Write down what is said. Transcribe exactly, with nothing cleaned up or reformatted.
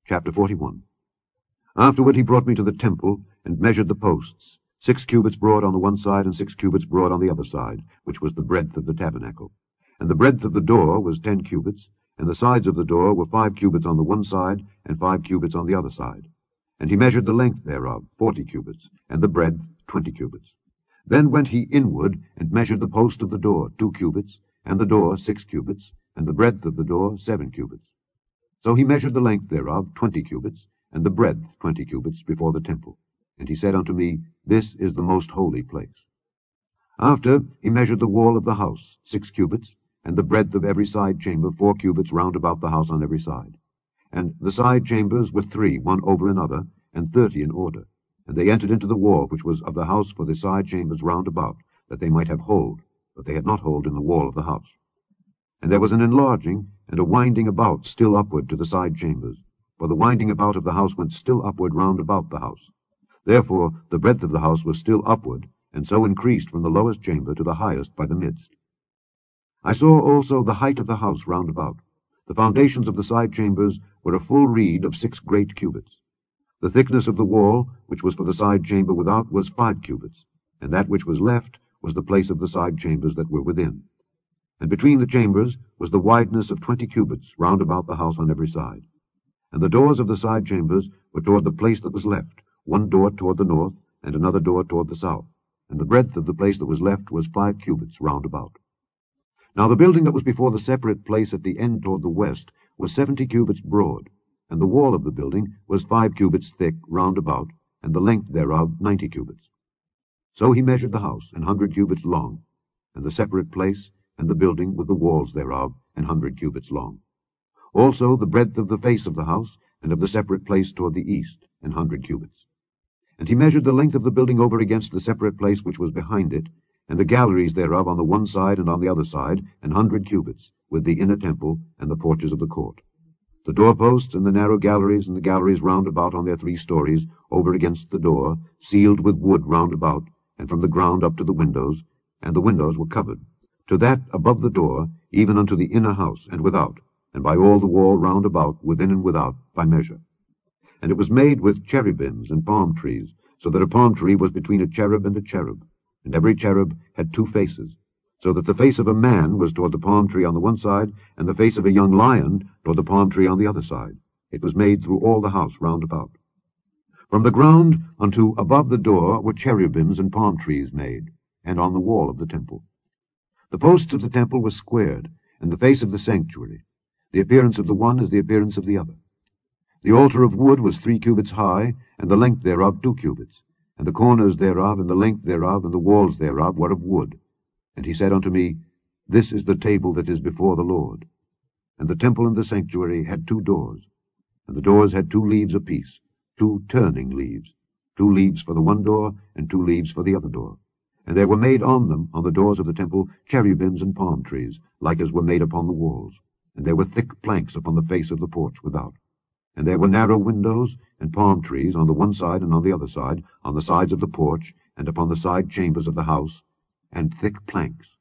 Chapter forty-one. Afterward he brought me to the temple, and measured the posts, six cubits broad on the one side, and six cubits broad on the other side, which was the breadth of the tabernacle. And the breadth of the door was ten cubits, and the sides of the door were five cubits on the one side, and five cubits on the other side. And he measured the length thereof, forty cubits, and the breadth, twenty cubits. Then went he inward, and measured the post of the door, two cubits, and the door, six cubits, and the breadth of the door, seven cubits. So he measured the length thereof, twenty cubits, and the breadth, twenty cubits, before the temple. And he said unto me, This is the most holy place. After he measured the wall of the house, six cubits, and the breadth of every side chamber, four cubits round about the house on every side. And the side chambers were three, one over another, and thirty in order. And they entered into the wall which was of the house for the side chambers round about, that they might have hold, but they had not hold in the wall of the house. And there was an enlarging, and a winding about still upward to the side chambers, for the winding about of the house went still upward round about the house. Therefore the breadth of the house was still upward, and so increased from the lowest chamber to the highest by the midst. I saw also the height of the house round about. The foundations of the side chambers were a full reed of six great cubits. The thickness of the wall, which was for the side chamber without, was five cubits, and that which was left was the place of the side chambers that were within. And between the chambers was the wideness of twenty cubits round about the house on every side. And the doors of the side chambers were toward the place that was left, one door toward the north, and another door toward the south. And the breadth of the place that was left was five cubits round about. Now the building that was before the separate place at the end toward the west was seventy cubits broad, and the wall of the building was five cubits thick round about, and the length thereof ninety cubits. So he measured the house, an hundred cubits long, and the separate place, and the building with the walls thereof, an hundred cubits long. Also the breadth of the face of the house, and of the separate place toward the east, an hundred cubits. And he measured the length of the building over against the separate place which was behind it, and the galleries thereof on the one side and on the other side, an hundred cubits, with the inner temple and the porches of the court. The doorposts and the narrow galleries and the galleries round about on their three stories, over against the door, sealed with wood round about, and from the ground up to the windows, and the windows were covered, to that above the door, even unto the inner house, and without, and by all the wall round about, within and without, by measure. And it was made with cherubims and palm trees, so that a palm tree was between a cherub and a cherub, and every cherub had two faces, so that the face of a man was toward the palm tree on the one side, and the face of a young lion toward the palm tree on the other side. It was made through all the house round about. From the ground unto above the door were cherubims and palm trees made, and on the wall of the temple. The posts of the temple were squared, and the face of the sanctuary. The appearance of the one is the appearance of the other. The altar of wood was three cubits high, and the length thereof two cubits, and the corners thereof, and the length thereof, and the walls thereof were of wood. And he said unto me, This is the table that is before the Lord. And the temple and the sanctuary had two doors, and the doors had two leaves apiece, two turning leaves, two leaves for the one door, and two leaves for the other door. And there were made on them, on the doors of the temple, cherubims and palm trees, like as were made upon the walls. And there were thick planks upon the face of the porch without. And there were narrow windows, and palm trees on the one side and on the other side, on the sides of the porch, and upon the side chambers of the house, and thick planks.